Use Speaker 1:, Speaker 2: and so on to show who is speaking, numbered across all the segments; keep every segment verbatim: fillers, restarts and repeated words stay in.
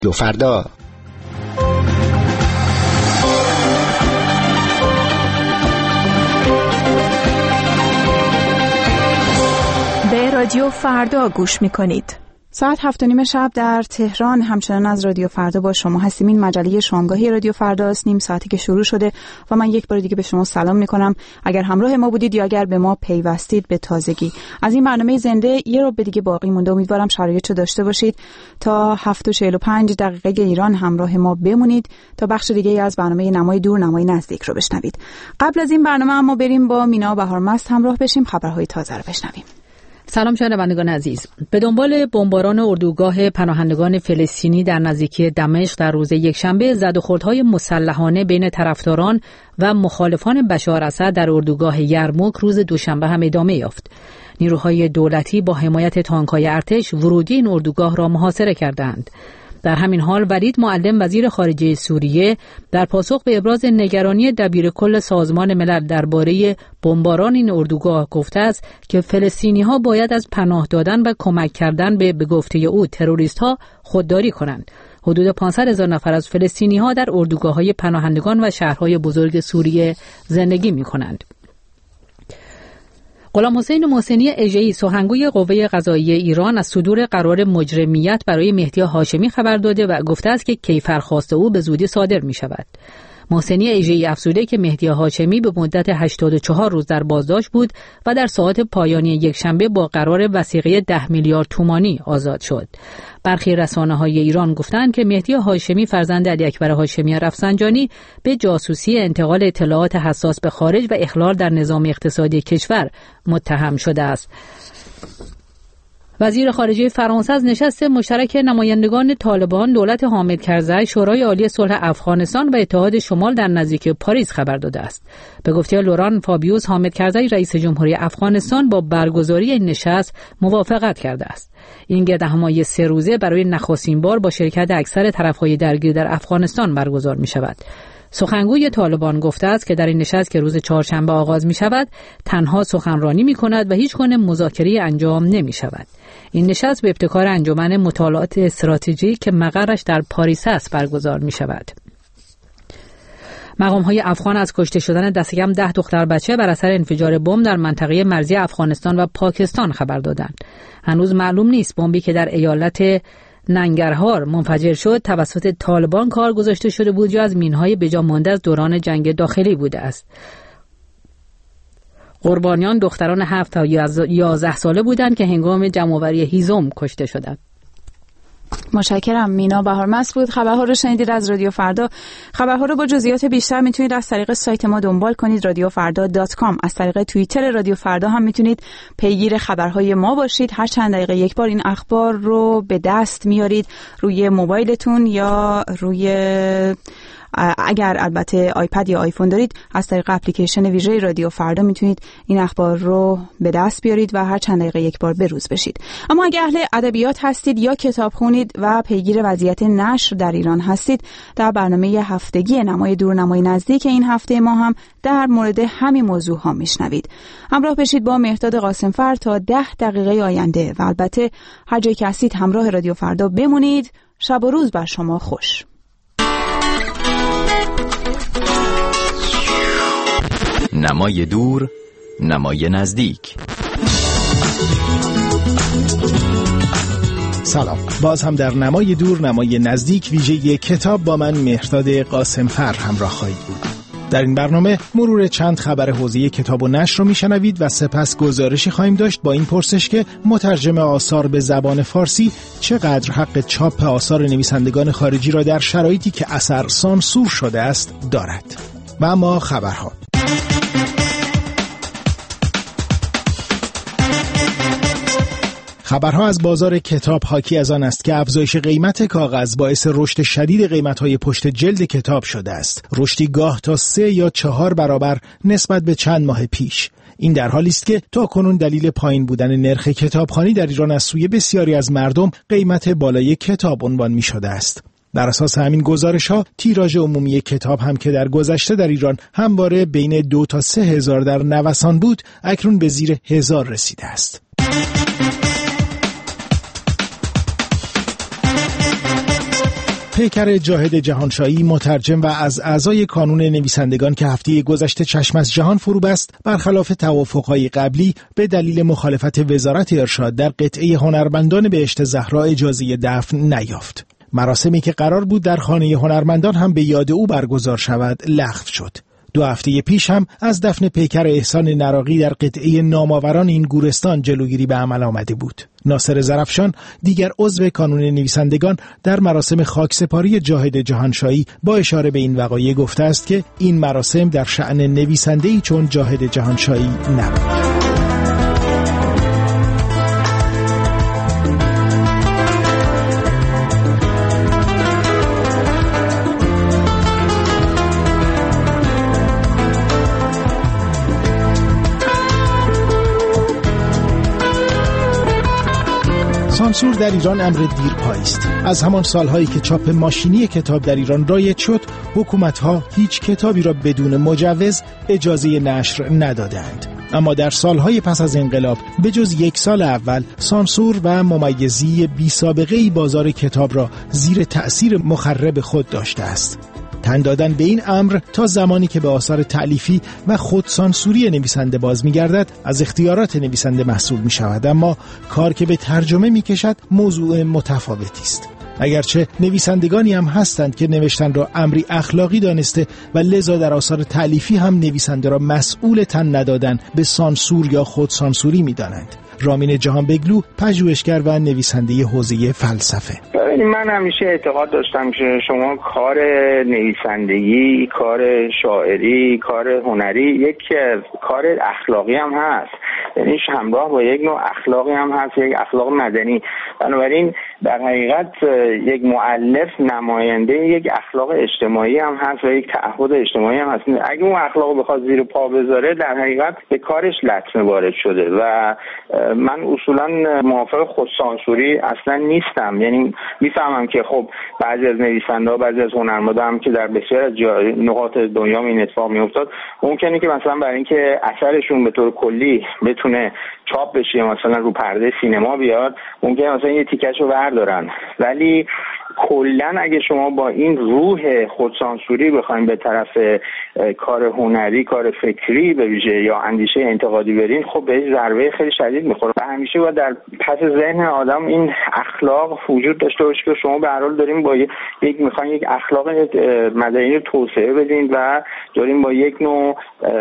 Speaker 1: دو فردا.
Speaker 2: به رادیو فردا گوش میکنید. ساعت هفت و نیم شب در تهران همچنان از رادیو فردا با شما هستیم. این مجله شامگاهی رادیو فردا است. نیم ساعتی که شروع شده و من یک بار دیگه به شما سلام میکنم. اگر همراه ما بودید یا اگر به ما پیوستید به تازگی. از این برنامه زنده یه رو به دیگه باقی مونده. امیدوارم شرایطو داشته باشید تا هفت و چهل و پنج دقیقه ایران همراه ما بمونید تا بخش دیگه از برنامه نمای دور نمای نزدیک رو بشنوید. قبل از این برنامه اما بریم با مینا بهارمست همراه بشیم، خبرهای تازه رو بشنویم.
Speaker 3: سلام شنوندگان عزیز. به دنبال بمباران اردوگاه پناهندگان فلسطینی در نزدیکی دمشق در روز یکشنبه، زد و خوردهای مسلحانه بین طرفداران و مخالفان بشار اسد در اردوگاه یرموک روز دوشنبه هم ادامه یافت. نیروهای دولتی با حمایت تانک‌های ارتش ورودی این اردوگاه را محاصره کردند. در همین حال ولید معلم وزیر خارجه سوریه در پاسخ به ابراز نگرانی دبیرکل سازمان ملل درباره بمباران این اردوگاه گفته است که فلسطینی‌ها باید از پناه دادن و کمک کردن به به گفته او تروریست‌ها خودداری کنند. حدود پانصد هزار نفر از فلسطینی‌ها در اردوگاه‌های پناهندگان و شهرهای بزرگ سوریه زندگی می‌کنند. غلام حسین محسنی اژه‌ای سخنگوی قوه قضاییه ایران از صدور قرار مجرمیت برای مهدی هاشمی خبر داده و گفته است که کیفرخواست او به زودی صادر می شود. محسنی اژه‌ای افزوده که مهدی هاشمی به مدت هشتاد و چهار روز در بازداشت بود و در ساعات پایانی یکشنبه با قرار وثیقه ده میلیارد تومانی آزاد شد. برخی رسانه‌های ایران گفتند که مهدی هاشمی فرزند علی اکبر هاشمی رفسنجانی به جاسوسی، انتقال اطلاعات حساس به خارج و اخلال در نظام اقتصادی کشور متهم شده است. وزیر خارجه فرانسه از نشست مشترک نمایندگان طالبان، دولت حامد کرزی، شورای عالی صلح افغانستان و اتحاد شمال در نزدیکی پاریس خبر داده است. به گفته لوران فابیوس، حامد کرزی رئیس جمهوری افغانستان با برگزاری این نشست موافقت کرده است. این گردهمایی سه روزه برای نخستین بار با شرکت اکثر طرف‌های درگیر در افغانستان برگزار می شود. سخنگوی طالبان گفته است که در این نشست که روز چهارشنبه آغاز می شود تنها سخنرانی می کند و هیچ گونه مذاکره انجام نمی شود. این نشست به ابتکار انجمن مطالعات استراتژیک که مقرش در پاریس است برگزار می شود. مقام‌های افغان از کشته شدن دست کم ده دختر بچه بر اثر انفجار بمب در منطقه مرزی افغانستان و پاکستان خبر دادند. هنوز معلوم نیست بمبی که در ایالت ننگرهار منفجر شد توسط طالبان کار گذاشته شده بود یا از مینهای بجا مانده از دوران جنگ داخلی بوده است. قربانیان دختران هفت تا یازده ساله بودند که هنگام جمع‌آوری هیزم کشته شدند.
Speaker 2: متشکرم. مینا بهارمست بود. خبرها رو شنیدید از رادیو فردا. خبرها رو با جزئیات بیشتر میتونید از طریق سایت ما دنبال کنید، رادیو فردا دات کام. از طریق توییتر رادیو فردا هم میتونید پیگیر خبرهای ما باشید. هر چند دقیقه یک بار این اخبار رو به دست میارید روی موبایلتون یا روی اگر البته آیپد یا آیفون دارید از طریق اپلیکیشن ویژه رادیو فردا میتونید این اخبار رو به دست بیارید و هر چند دقیقه یک بار بروز بشید. اما اگر اهل ادبیات هستید یا کتاب خونید و پیگیر وضعیت نشر در ایران هستید، در برنامه هفتگی نمای دور نمای نزدیک این هفته ما هم در مورد همین موضوع ها میشنوید. همراه بشید با مهرداد قاسمفر تا ده دقیقه آینده و البته هر جایی که هستید همراه رادیو فردا بمونید. شب و روز بر شما خوش.
Speaker 4: نمای دور نمای نزدیک.
Speaker 5: سلام، باز هم در نمای دور نمای نزدیک ویژه کتاب با من مهرداد قاسمفر همراه خواهید بود. در این برنامه مرور چند خبر حوزه کتاب و نشر رو میشنوید و سپس گزارشی خواهیم داشت با این پرسش که مترجم آثار به زبان فارسی چقدر حق چاپ آثار نویسندگان خارجی را در شرایطی که اثر سانسور شده است دارد. و اما خبرها. خبرها از بازار کتاب حاکی از آن است که افزایش قیمت کاغذ باعث رشد شدید قیمت‌های پشت جلد کتاب شده است. رشدی گاه تا سه یا چهار برابر نسبت به چند ماه پیش. این در حالی است که تاکنون دلیل پایین بودن نرخ کتابخوانی در ایران از سوی بسیاری از مردم قیمت بالای کتاب عنوان می‌شده است. بر اساس همین گزارش‌ها تیراژ عمومی کتاب هم که در گذشته در ایران همواره بین دو تا سه هزار در نوسان بود، اکنون به زیر هزار رسیده است. پیکر جاهد جهانشاهی، مترجم و از اعضای کانون نویسندگان که هفته گذشته چشم از جهان فرو بست، برخلاف توافقهای قبلی به دلیل مخالفت وزارت ارشاد در قطعه هنرمندان بهشت زهرا اجازه دفن نیافت. مراسمی که قرار بود در خانه هنرمندان هم به یاد او برگزار شود لغو شد. دو هفته پیش هم از دفن پیکر احسان نراقی در قطعه نامآوران این گورستان جلوگیری به عمل آمده بود. ناصر ظرفشان، دیگر عضو کانون نویسندگان، در مراسم خاکسپاری جاهد جهانشاهی با اشاره به این وقایع گفته است که این مراسم در شأن نویسنده‌ای چون جاهد جهانشاهی نبود. سانسور در ایران امر دیرپایی است. از همان سالهایی که چاپ ماشینی کتاب در ایران رایج شد، حکومت‌ها هیچ کتابی را بدون مجوز اجازه نشر ندادند. اما در سالهای پس از انقلاب به جز یک سال اول، سانسور و ممیزی بی سابقه‌ای بازار کتاب را زیر تأثیر مخرب خود داشته است. تن دادن به این امر تا زمانی که به آثار تألیفی و خودسانسوری نویسنده باز می‌گردد از اختیارات نویسنده محسوب می‌شود، اما کار که به ترجمه می‌کشد موضوع متفاوتی است. اگرچه نویسندگانی هم هستند که نوشتن را امری اخلاقی دانسته و لذا در آثار تألیفی هم نویسنده را مسئول تن ندادن به سانسور یا خودسانسوری می‌دانند. رامین جهانبگلو، پژوهشگر و نویسنده حوزه فلسفه.
Speaker 1: ببینید، من همیشه اعتقاد داشتم که شما کار نویسندگی، کار شاعری، کار هنری یک کار اخلاقی هم هست، یعنی همراه با یک نوع اخلاقی هم هست، یک اخلاق مدنی. بنابراین در حقیقت یک مؤلف نماینده یک اخلاق اجتماعی هم هست و یک تعهد اجتماعی هم هست. اگه اون اخلاق بخواد زیر پا بذاره، در حقیقت به کارش لطمه وارد شده و من اصولا موافق خودسانسوری اصلا نیستم. یعنی میفهمم که خب بعضی از نویسنده‌ها، بعضی از هنرمندان هم که در بسیار از نقاط دنیا این اتفاق میافتاد، ممکنه که مثلا برای اینکه اثرشون به طور کلی بتونه چاپ بشه، مثلا رو پرده سینما بیاد، ممکنه مثلا یه تیکشو بردارن. ولی کلا اگه شما با این روح خودسانسوری بخواید به طرف کار هنری، کار فکری به ویژه یا اندیشه انتقادی برین، خب به ضربه خیلی شدید میخوره. و همیشه باید در پس ذهن آدم این اخلاق وجود داشته باشه که شما به هر حال داریم با یک میخواین یک اخلاق مدنی رو توسعه بدین و داریم با یک نوع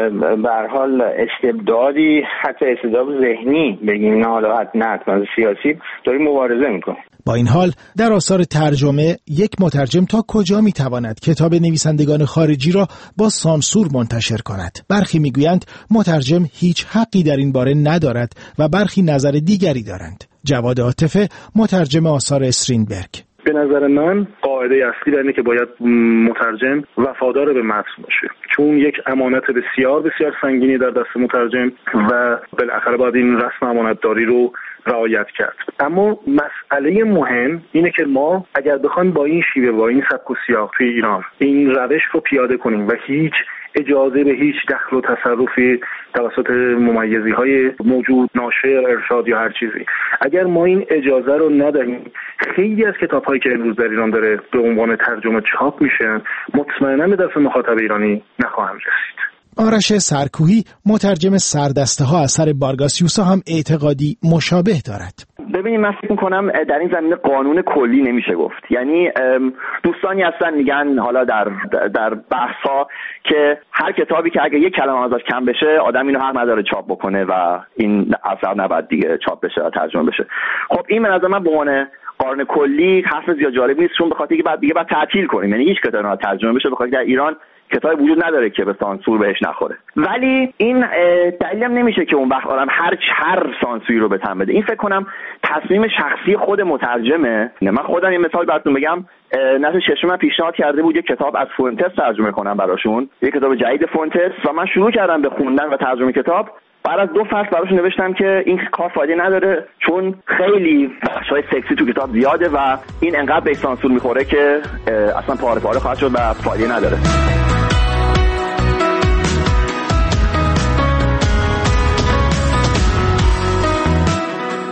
Speaker 1: به هر حال استبدادی، حتی استبداد ذهنی بگیم، نه حالا نه سیاسی، داریم مبارزه میکنیم.
Speaker 5: با این حال در آثار ترجمه یک مترجم تا کجا میتواند کتاب نویسندگان خارجی را با سانسور منتشر کند؟ برخی میگویند مترجم هیچ حقی در این باره ندارد و برخی نظر دیگری دارند. جواد عاطفه، مترجم آثار استرینبرگ:
Speaker 6: به نظر من قاعده اصلی اینه که باید مترجم وفادار به متن باشه، چون یک امانت بسیار بسیار سنگینی در دست مترجم و بالاخره باید این رسم امانتداری رو رعایت کرد. اما مسئله مهم اینه که ما اگر بخوایم با این شیوه، با این سبک و سیاق توی ایران این روش رو پیاده کنیم و هیچ اجازه به هیچ دخل و تصرفی توسط ممیزی های موجود، ناشر، ارشاد یا هر چیزی، اگر ما این اجازه رو ندهیم، خیلی از کتاب هایی که امروز در ایران داره به عنوان ترجمه چاپ میشن، مطمئنا به دست مخاطب ایرانی نخواهم رسید.
Speaker 5: آرش سرکوهی، مترجم سردسته ها اثر بارگاس یوسا، هم اعتقادی مشابه دارد.
Speaker 7: ببینید، من فکر می‌کنم در این زمینه قانون کلی نمیشه گفت. یعنی دوستانی هستن میگن حالا در در بحث‌ها که هر کتابی که اگه یک کلمه ازش کم بشه، آدم اینو حق نداره چاپ بکنه و این اثر نباید دیگه چاپ بشه و ترجمه بشه. خب این به نظر من به عنوان قانون کلی حرف زیاد جالب نیست، چون به خاطر اینکه بعد دیگه بعد تعطیل کنیم، یعنی هیچ کتابی نه ترجمه بشه، بخاطر در ایران کتابی وجود نداره که به سانسور بهش نخوره. ولی این دلیل هم نمیشه که اون وقت آدم هر هر سانسوری رو به تن بده. این فکر کنم تصمیم شخصی خود مترجمه. من خودم یه مثال براتون بگم، نسل ششم من پیشنهاد کرده بود یک کتاب از فونتس ترجمه کنم براشون، یک کتاب جدید فونتس، و من شروع کردم به خوندن و ترجمه کتاب. بعد از دو فصل براشون نوشتم که این کار فایده نداره، چون خیلی بخشای سکسی تو کتاب زیاده و این انقدر به سانسور میخوره که اصلا پاره پاره خواهد شد و فایده نداره.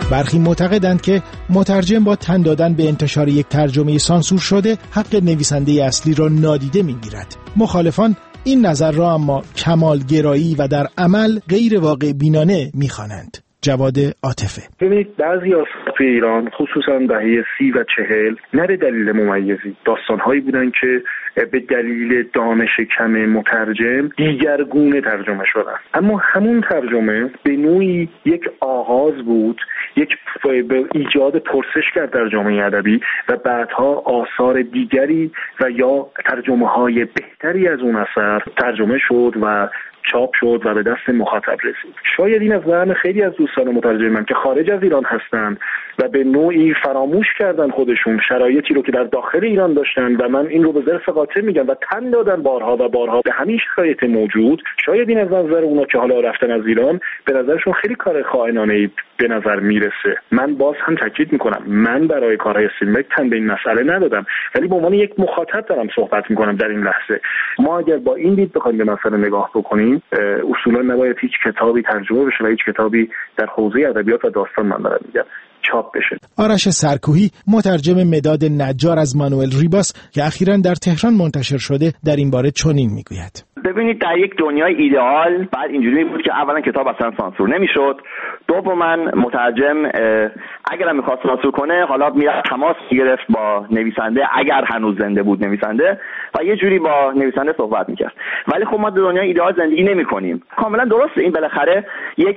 Speaker 5: برخی معتقدند که مترجم با تن دادن به انتشار یک ترجمه سانسور شده حق نویسنده اصلی را نادیده می‌گیرد. مخالفان این نظر را اما کمالگرایی و در عمل غیر واقع بینانه می‌خوانند. جواد عاطفه:
Speaker 6: ببینید بعضی از توی ایران خصوصا دهه سی و چهل نه به دلیل ممیزی داستان‌هایی بودن که به دلیل دانش کم مترجم دیگرگونه ترجمه شدن، اما همون ترجمه به نوعی یک آغاز بود، یک به ایجاد پرسشگر در جامعه ادبی و بعدها آثار دیگری و یا ترجمه‌های بهتری از اون اثر ترجمه شد و چاپ شد و به دست مخاطب رسید. شاید این از ذهن خیلی از دوستان مترجمان که خارج از ایران هستند و به نوعی فراموش کردن خودشون شرایطی رو که در داخل ایران داشتن و من این رو به ظرف قاطع میگم و تن دادن بارها و بارها به همین شرایط موجود، شاید این از نظر اونا که حالا رفتن از ایران به نظرشون خیلی کار خائنانه‌ای به نظر میرسه. من باز هم تاکید میکنم من برای کارهای استیلبرگ تن به این مسئله ندادم، ولی به عنوان یک مخاطب دارم صحبت میکنم در این لحظه. ما اگر با این دید بخوایم به مسئله نگاه بکنیم، اصولا نباید هیچ کتابی ترجمه بشه و هیچ کتابی در حوزه ادبیات و داستان من دارم میگم چاپ بشه.
Speaker 5: آرش سرکوهی مترجم مداد نجار از مانوئل ریباس که اخیراً در تهران منتشر شده در این باره چنین میگوید:
Speaker 7: ببینید در یک دنیای ایدئال بعد اینجوری بود که اولا کتاب اصلا سانسور نمیشد، دوما مترجم اگر هم میخواست سانسور کنه حالا میرفت تماس میگرفت با نویسنده اگر هنوز زنده بود نویسنده و یه جوری با نویسنده صحبت میکرد. ولی خب ما در دنیای ایدئال زندگی نمیکنیم. کاملا درسته، این بالاخره یک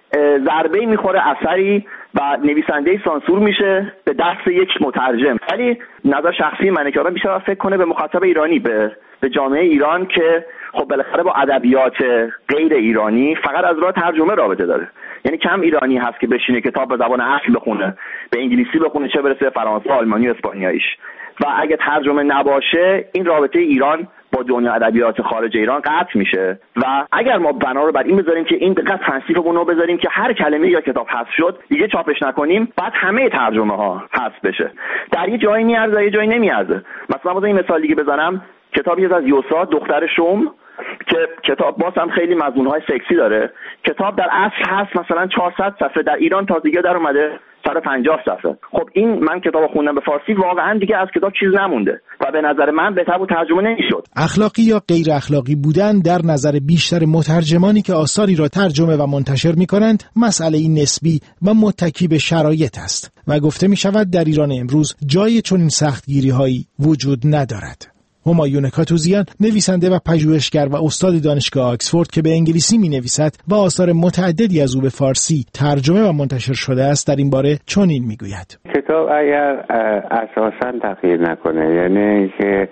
Speaker 7: ضربه میخوره اثری و نویسنده سانسور میشه به دست یک مترجم. ولی نظر شخصی منه که آدم بیشتر فکر کنه به مخاطب ایرانی، به به جامعه ایران که خب بالاخره با ادبیات غیر ایرانی فقط از راه ترجمه رابطه داره. یعنی کم ایرانی هست که بشینه کتاب به زبان اصل بخونه، به انگلیسی بخونه، چه برسه فرانسه، آلمانی و اسپانیاییش. و اگه ترجمه نباشه این رابطه ایران با دنیا ادبیات خارج ایران قطع میشه. و اگر ما بنا رو بر این بذاریم که این دقت تنصیفمون رو بذاریم که هر کلمه یا کتاب حذف شد دیگه چاپش نکنیم، بعد همه ترجمه ها حذف بشه. در یه جایی میارزه، یه جایی نمیارزه. مثلا مثلا این مثال دیگه بزنم، کتابی از یوسا دختر شوم که کتاب باز هم خیلی مضمون‌های سکسی داره، کتاب در اصل هست مثلا چهارصد صفحه، در ایران تازگی در اومده صد و پنجاه صفحه. خب این من کتاب خوندم به فارسی، واقعا دیگه از کتاب چیز نمونده و به نظر من بهتر بود ترجمه نمیشد.
Speaker 5: اخلاقی یا غیر اخلاقی بودن در نظر بیشتر مترجمانی که آثاری را ترجمه و منتشر می‌کنند مسئله نسبی و متکی به شرایط است و گفته می‌شود در ایران امروز جای چنین سختگیری‌هایی وجود ندارد. همایون کاتوزیان نویسنده و پژوهشگر و استاد دانشگاه آکسفورد که به انگلیسی می‌نویسد و آثار متعددی از او به فارسی ترجمه و منتشر شده است در این باره چنین می‌گوید:
Speaker 8: کتاب اگر اساساً تغییر نکنه، یعنی که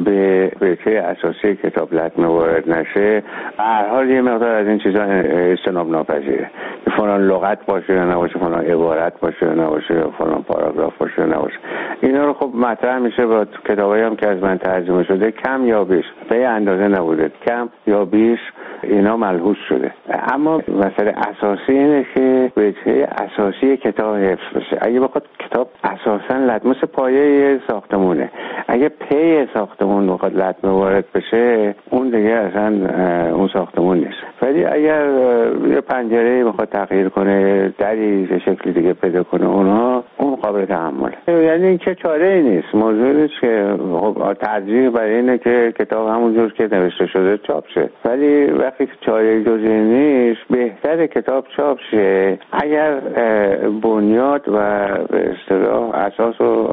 Speaker 8: به ریشه اساسی کتاب لطمه وارد نشه، به هر حال یه مقدار از این چیزا اجتناب ناپذیره. فلان لغت باشه یا نباشه، فلان عبارت باشه یا نباشه، یا فلان پاراگراف باشه یا نباشه. اینا رو خب مطرح میشه با کتابایی هم که از من ترجمه شده، کم یا بیش به اندازه نبوده، کم یا بیش اینا ملحوظ شده. اما مسئله اساسی اینه که وجهه اساسی کتاب حفظ بشه. اگه بخواد کتاب اساساً لطمه مثل پایه ساختمونه، اگه پی ساختمون بخواد لطمه وارد بشه، اون دیگه اصلا اون ساختمون نیست. ولی اگر یه پنجره بخواد تغییر کنه، دری به شکلی دیگه پیدا کنه، اونها اون قابل تحمله. یعنی اینکه چاره‌ای نیست، موضوعی نیست که خب ترجیح برای اینه که کتاب همونجور که نوشته شده چاپ شه. ولی وقتی که چاره جزئی نیست، بهتره کتاب چاپ شه اگر بنیاد و به اصطلاح اساس و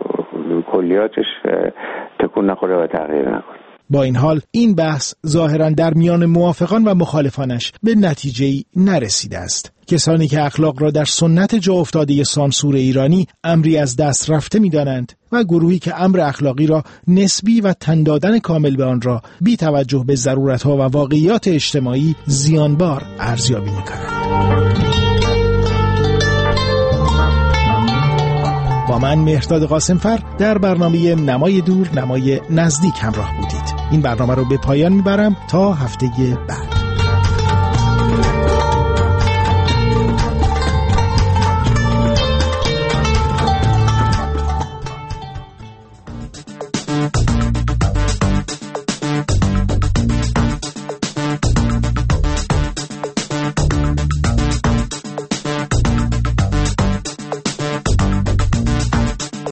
Speaker 8: کلیاتش تکون نخوره و تغییر نکنه.
Speaker 5: با این حال این بحث ظاهراً در میان موافقان و مخالفانش به نتیجه‌ای نرسیده است. کسانی که اخلاق را در سنت جا افتاده سانسور ایرانی امری از دست رفته می‌دانند و گروهی که امر اخلاقی را نسبی و تن دادن کامل به آن را بی توجه به ضرورت‌ها و واقعیات اجتماعی زیانبار ارزیابی می‌کنند. با من مهرداد قاسمفر در برنامه نمای دور نمای نزدیک همراه بودید. این برنامه رو به پایان میبرم تا هفته بعد.